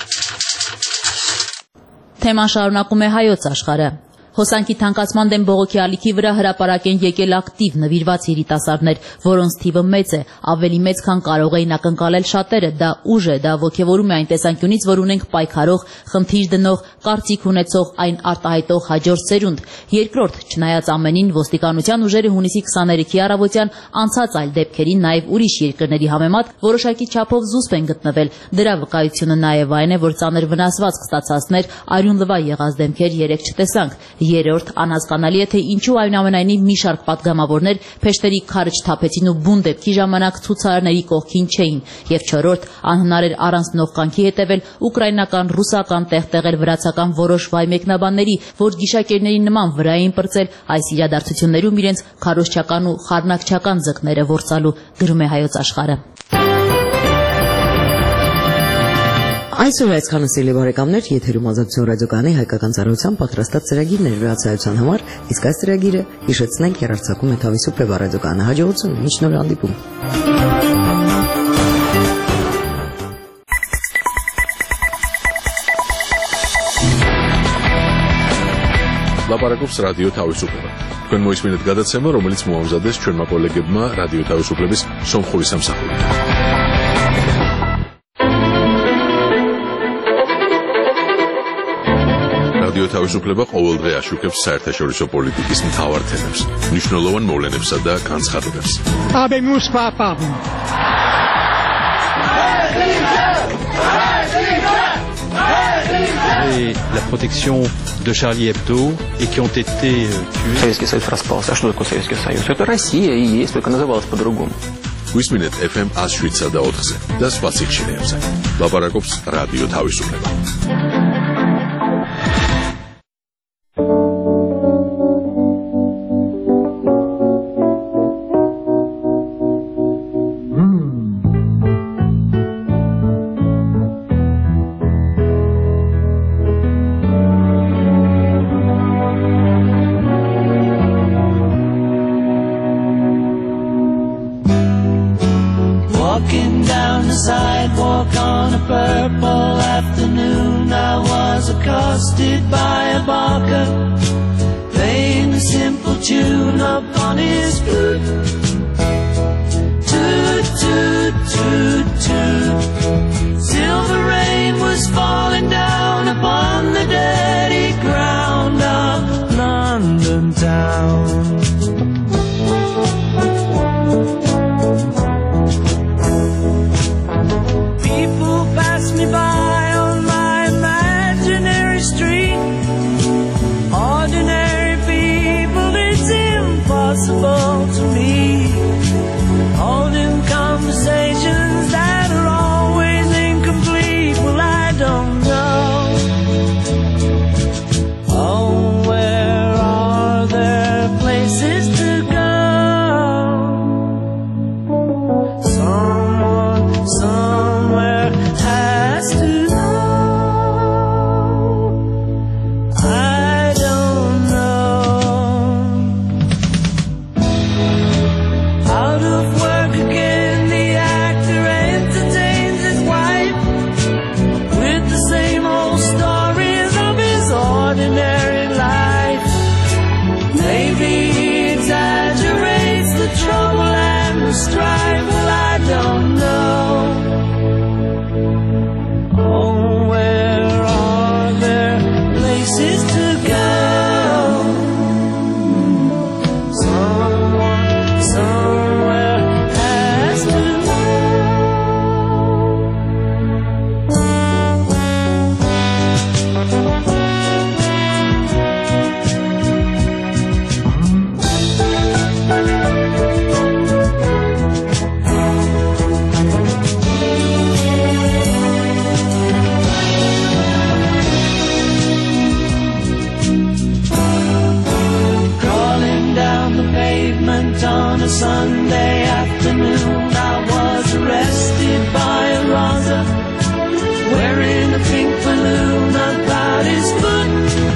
Թեման շարունակում է Հայոց աշխարհը։ Հոսանքի թանկացման դեմ բողոքի ալիքի վրա հրապարակ են եկել ակտիվ նվիրված երիտասարդներ, որոնց թիվը մեծ է, ավելի մեծ, քան կարող էին ակնկալել շատերը։ Դա ուժ է, դա ոգևորում է այն տեսանկյունից, որ ունենք պայքարող, խնդիր դնող, կարծիք ունեցող, այն արտահայտող հաջորդ սերունդ։ Երկրորդ, չնայած ամենին, ոստիկանության ուժերը հունիսի 23-ի առավոտյան անցած այլ դեպքերին, նաև ուրիշ երկրների համեմատ որոշակի չափով զուսպ են գտնվել։ Դրա վկայությունը նաև այն է, որ ծանր վնասվածք ստացածներ, արյունլվա եղած դեմքեր երեք չտեսանք։ Երրորդ, անհասկանալի է, թե ինչու այնուամենայնիվ մի շարք պատգամավորներ փեշտերի քարը չթափեցին ու բուն դեպքի ժամանակ ցուցարարների կողքին չէին։ Եվ չորրորդ, անհնար էր առանց նողկանքի հետևել ուկրաինական, ռուսական, տեղտեղել վրացական որոշ վայ մեկնաբանների, որ գիշակերների նման վրա էին պրծել այս իրադարձություններում իրենց քարոզչական ու խառնակչական ձկները որսալու, գրում է Հայոց աշխարհը։ Այսօր այսքանը, սիրելի բարեկամներ, եթերում Ազատություն ռադիոկայանի հայկական ծառայության պատրաստած ծրագիրն էր վերացայության համար, իսկ այս ծրագիրը, հիշեցնենք, հեռարձակում է Թավիսուպե ռադիոկայանը։ Հաջողություն, մինչ նոր հանդիպում։ ლაპარაკობს რადიო თავისუფლება. თქვენ მოისმინეთ გადაცემა, რომელიც მოამზადეს ჩვენმა კოლეგებმა რადიო თავისუფლების სომხური სამსახურიდან. რადიო თავისუფლება ყოველდღე აშუქებს საერთაშორისო პოლიტიკის მთავარ თემებს, მნიშვნელოვან მოვლენებსა და განცხადებებს. Et la protection de Charlie Hebdo et qui ont été tués. Советский Союз распался. А что такое Советский Союз? Это Россия и есть, только называлась по-другому. Висმინეთ FM 107 და 4-ზე და სხვა სიჩქარეებზე. ლაპარაკობს რადიო თავისუფლება. Walking down the sidewalk on a purple afternoon, I was accosted by a barker playing a simple tune upon his flute. Toot, toot, toot, toot. Silver rain was falling down upon the dirty ground of London town. By on my imaginary street, ordinary people, it's impossible to meet. Holding conversations that are always incomplete. Well, I don't know. Oh, where are there places to go? Someone, somewhere has to know. I don't know. Out of work again, the actor entertains his wife with the same old stories of his ordinary life. Maybe he exaggerates the trouble and the strife. Well, I don't know. Oh, where are there places to go? Someone, somewhere has to know. On a Sunday afternoon, I was arrested by a Raza wearing a pink balloon about his foot.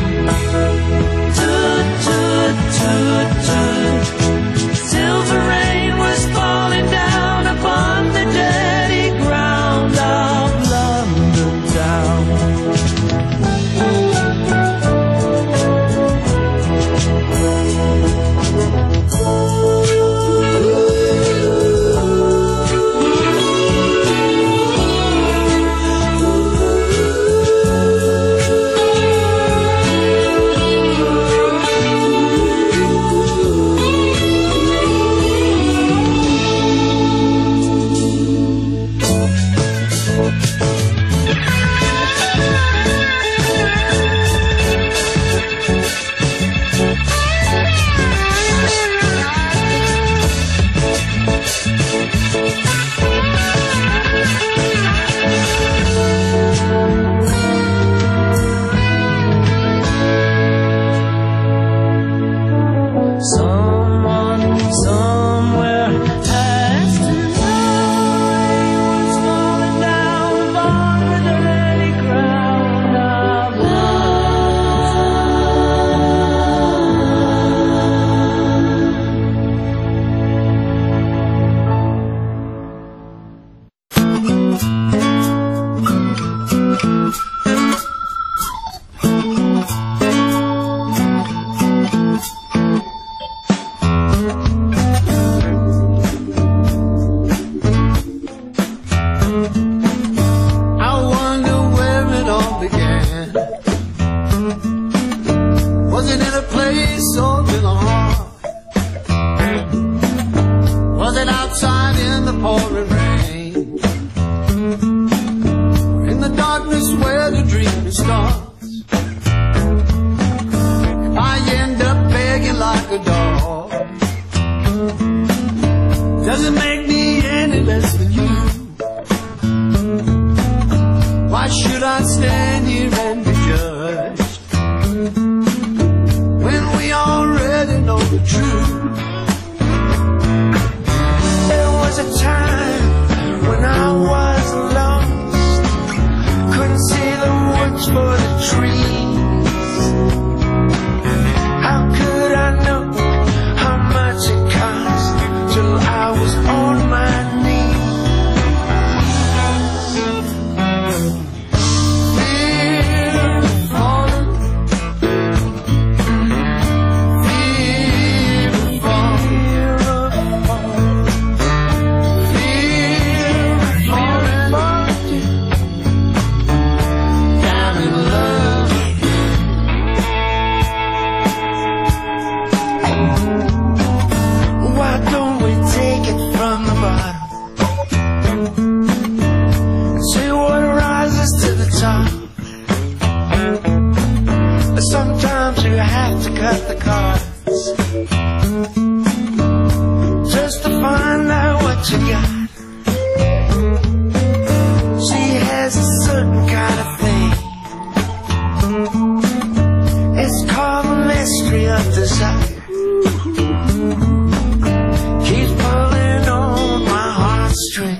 Toot, toot, toot, toot. Silver rain was falling down upon the dirty ground of London town. true. There was a time when I was lost, couldn't see the woods for the trees. How could I know how much it cost till I was on my knees? Sometimes you have to cut the cards just to find out what you got. She has a certain kind of thing. It's called the mystery of desire. Keeps pulling on my heartstring.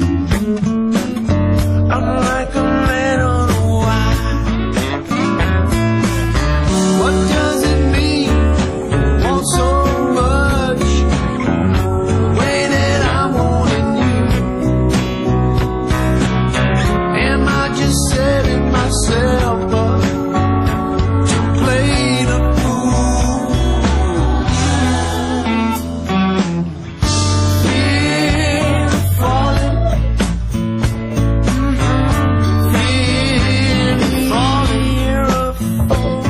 I'm like a man on a wire. What does it mean? Want so much, way that I wanted you. Am I just setting myself up to play the fool? Fear of falling, fear of falling, fear of falling.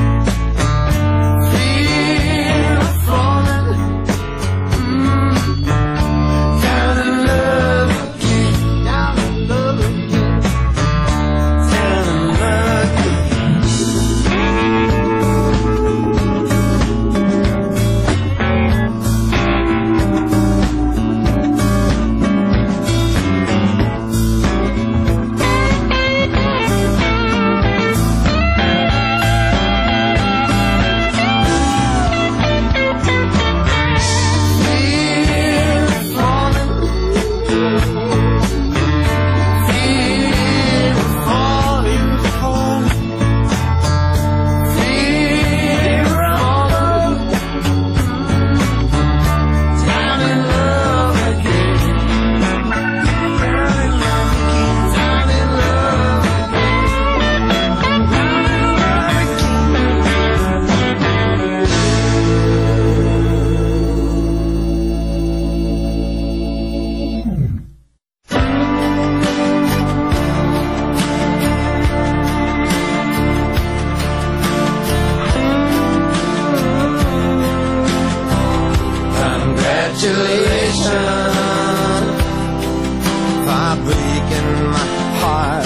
Congratulations for breaking my heart.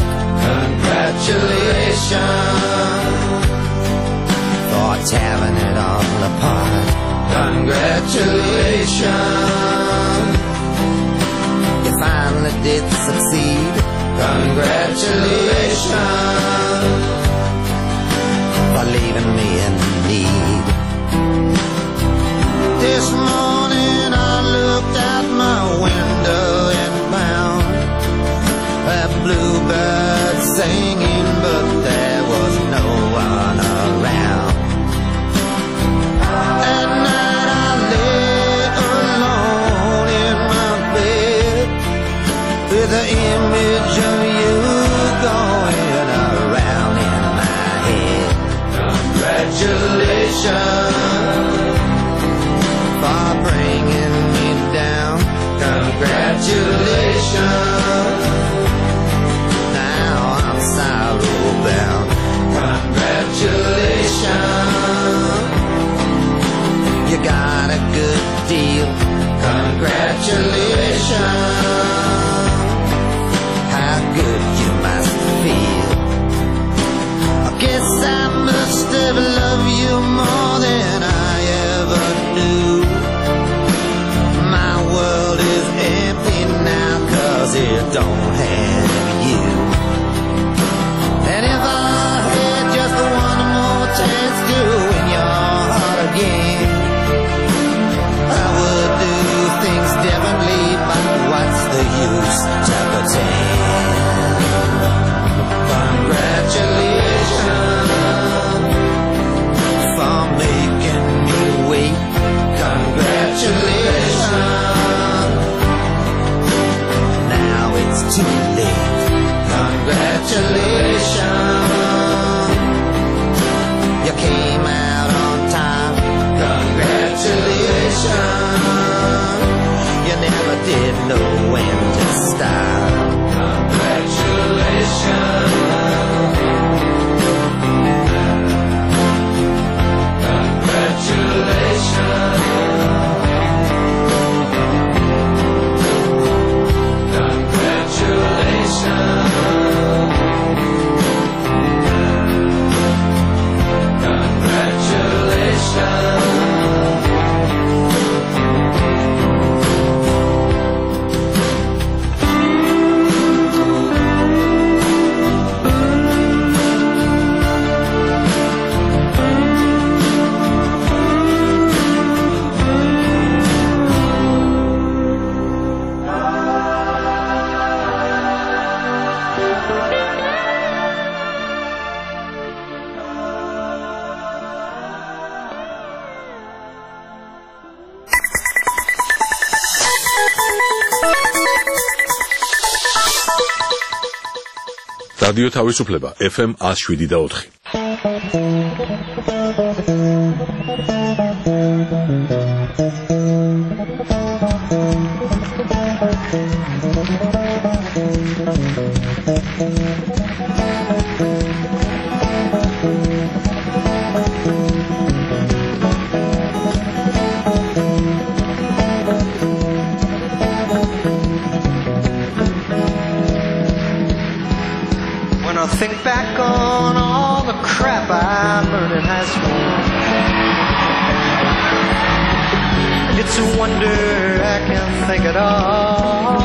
Congratulations for tearing it all apart. Congratulations, you finally did succeed. Congratulations for leaving me in need. This morning I looked out my window and found a bluebird singing, but there was no one around. At night I lay alone in my bed with the image of you going around in my head. Congratulations for bringing me down. Congratulations, now I'm sorrow bound. Congratulations, you got a good deal. Congratulations, how good you must feel. I guess I must have loved you more than I რადიო თავისუფლება FM 107.4. I think back on all the crap I learned in high school, and it's a wonder I can think it all.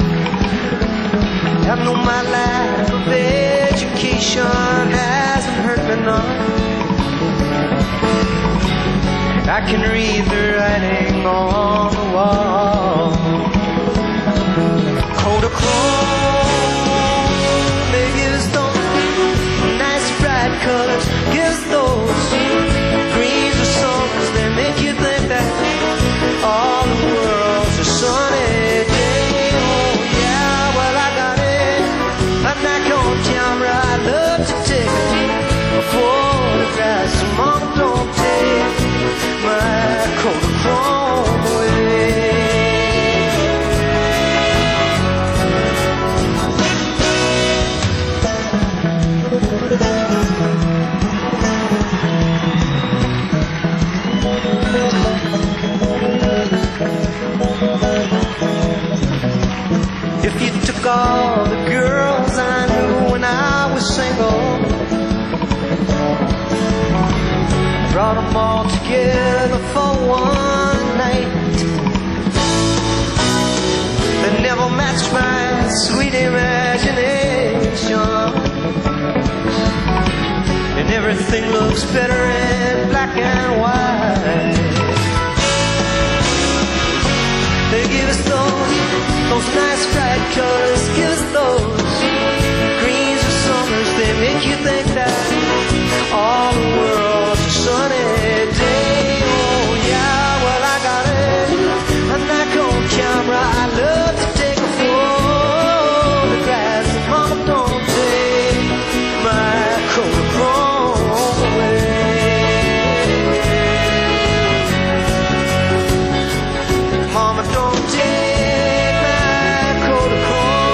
I know my lack of education hasn't hurt me none. I can read the writing on the wall. Kodachrome, they give us those nice bright colors, gives those greens or summers, they make you think that all the world's a sunny day. Oh yeah, well I got it, I'm not on camera, I love to take photographs, so mom don't take my Kodachrome away. If you took all the girls I knew when I was single, brought them all together for one night, they never matched my sweet imagination, and everything looks better in black and white. They give us those nice bright colors, give us those greens or summers, they make you think that all the world's a sunny day. Oh yeah, well I got it, I'm not on camera, I love to take a photograph, and mama don't take my Kodachrome away. Mama don't take my Kodachrome.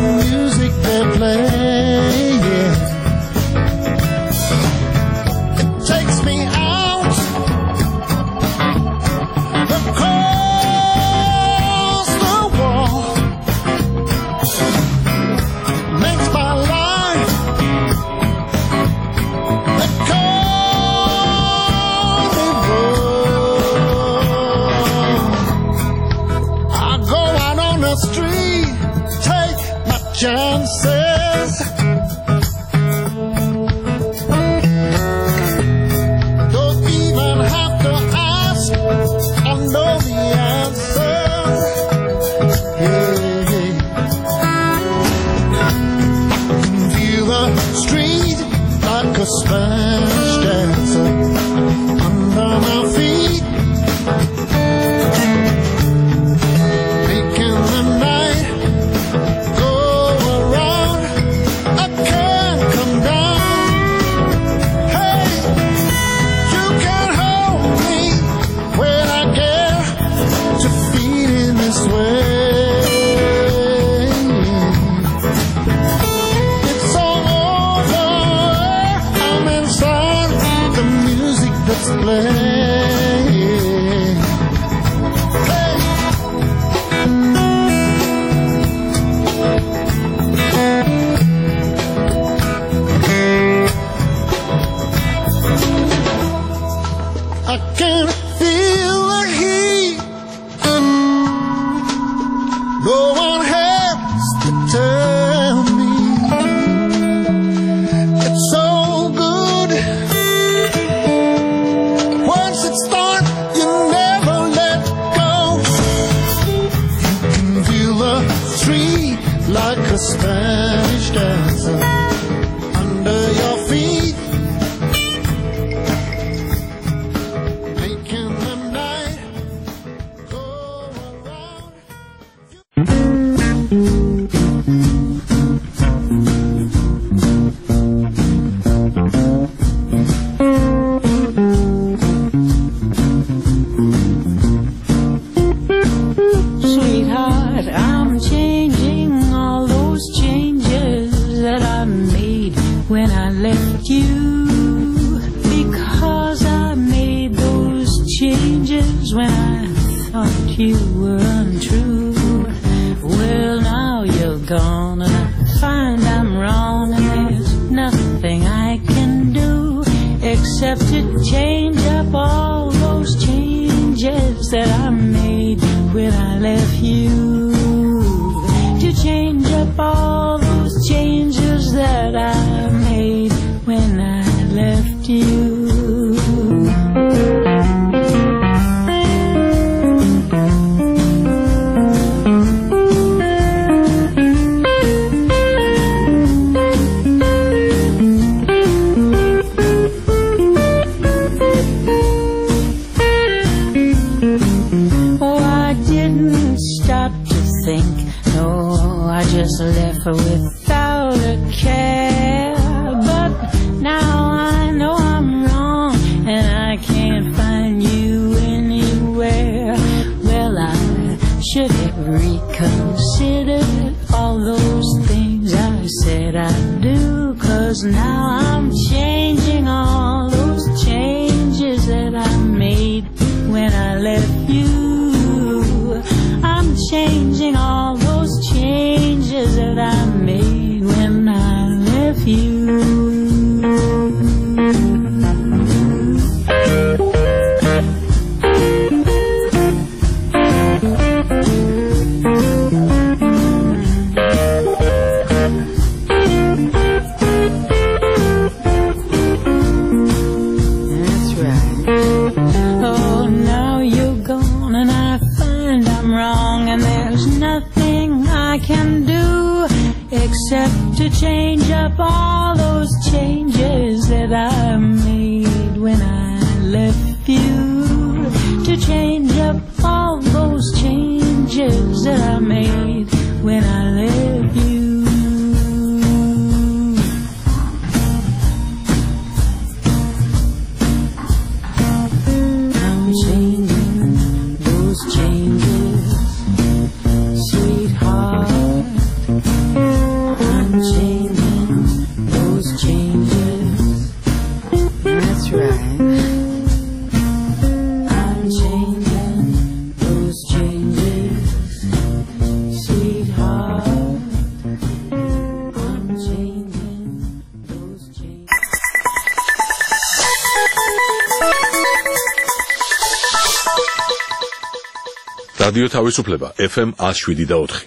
music they play, yeah. It takes me out across the wall, makes my life a carnival. I go out on the street, take my chances. Don't even have to ask, I know the answer. Yeah. Can feel the street like a Spanish dancer under my feet, making the night go around. I can't come down. Hey, you can hold me when I get to feeling this way. It's all over. I'm inside the music that's playing. Hey. I can feel the heat. No one has to tell me. It's so good. Once it starts, you never let go. You can feel the street like a Spanish dancer under your feet, making the night go around. Sweetheart, I'm changing all those changes that I made when I left you, because I made those changes when I thought you were untrue. Well, now you're gone and I find I'm wrong, and there's nothing I can do except to change up all those changes that I made when I left you. To change up all those changes that I made when I left you. Oh, I didn't stop to think, no, I just left without a care. But now I know I'm wrong and I can't find you anywhere. Well, I should have reconsidered all those things I said I'd do, 'cause now I'm changing all those changes that I made when I left you. I'm changing all those changes that I made when I left you. That's right. Oh, now you're gone and I find I'm wrong, and there's nothing I can do except to change up all those changes that I made when I left you. To change up all those changes that I made when I left you. I'm changing those changes, sweetheart. changing those changes. That's right. I'm changing those changes, sweetheart. I'm changing those changes. რადიო თავისუფლება FM 107.4.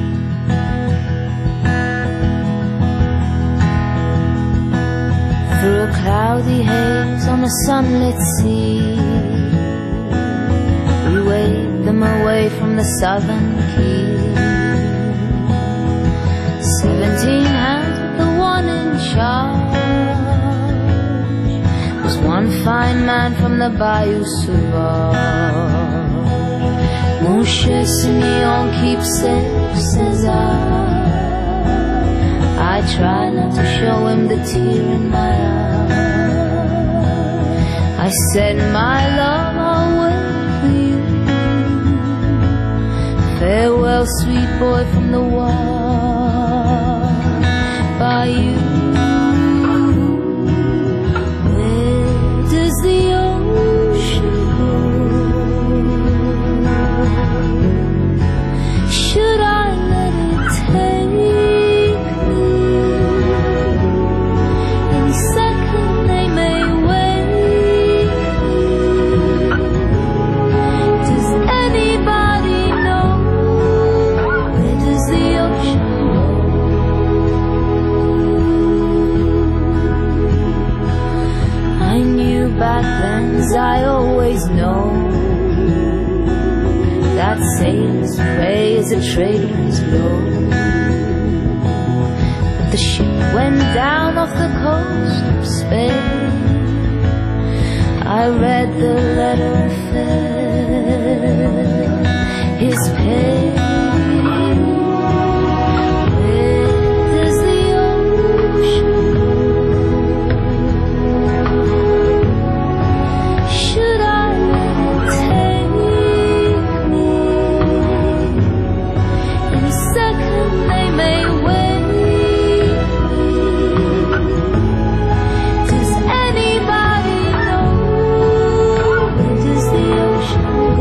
Through a cloudy haze on a sunlit sea, we waved them away from the southern key. 17 hands with the one in charge was one fine man from the Bayou Sauvage. Mon cher Simeon, keep safe, says I try not to show him the tear in my eye. I said, my love, I'll wait for you. Farewell, sweet boy from the wild bayou. Where does the ocean go? Should I let it take me? Any second they may wake me. Does anybody know? Where does the ocean go? I knew back then, as I always know, that sailors pray as a trader's blow. But the ship went down off the coast of Spain. I read the letter and felt his pain. Where does the ocean go? Should I let it take me? Any second they may wake me. Does anybody know? Where does the ocean go?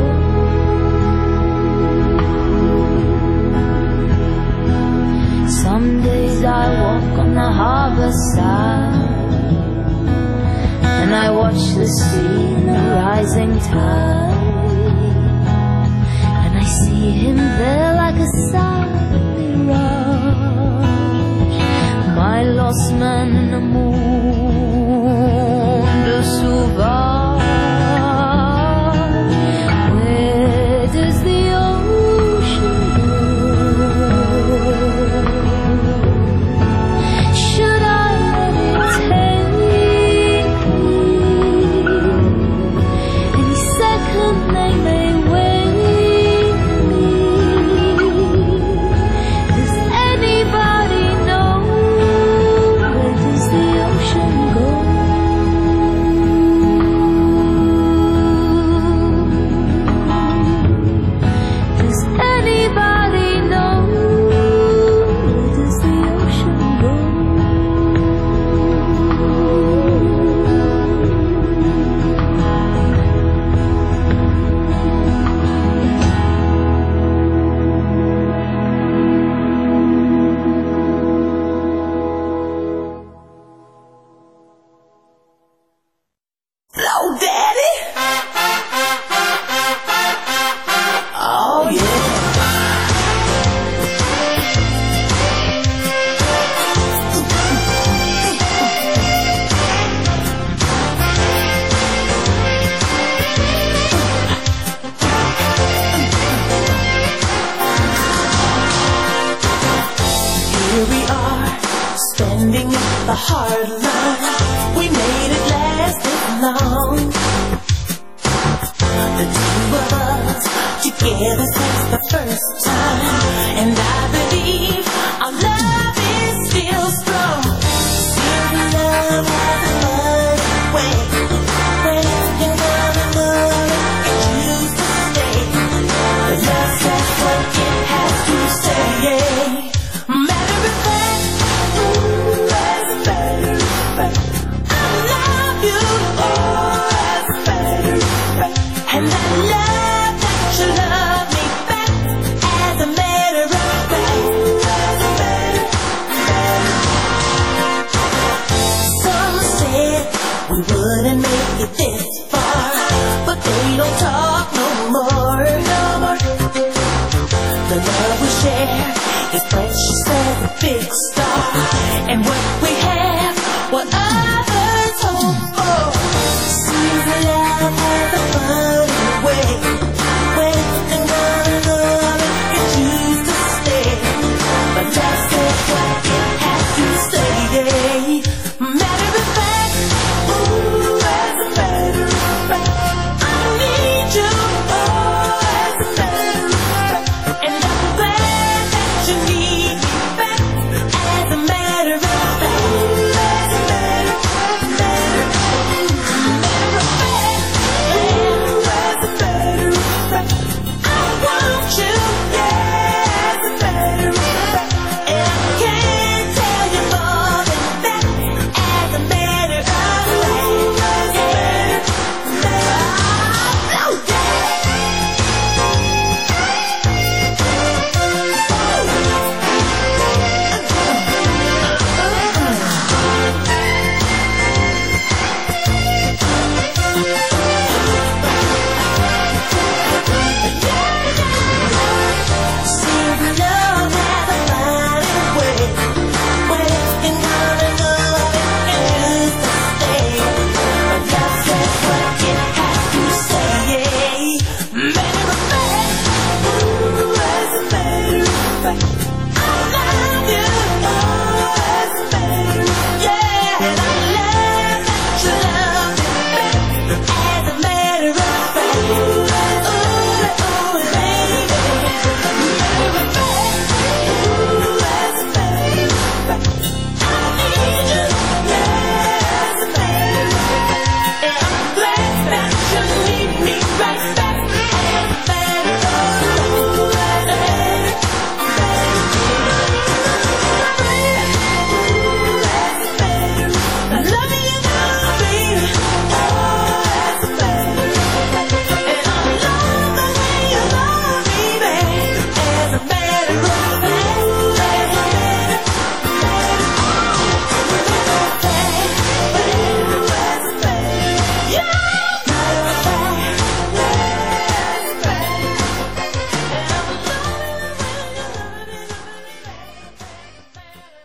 Some days I walk on the harbor side, and I watch the sea in the rising tide, and I see him there like a silent mirage, my lost man in the moon de Sauvage. Where does the ocean go? Should I let it take me? Any second they may wake me. Does anybody know? Where does the ocean go? Does anybody know? Where does the ocean go? Hello, Daddy. Oh, yeah. Here we are, standing at the hard line. We made it last this long. The two of us together since the first time, and I believe our love is still strong. Still love has a funny way, when you love another, it used to stay. But love says what it has to say. Matter of fact, big star. And what we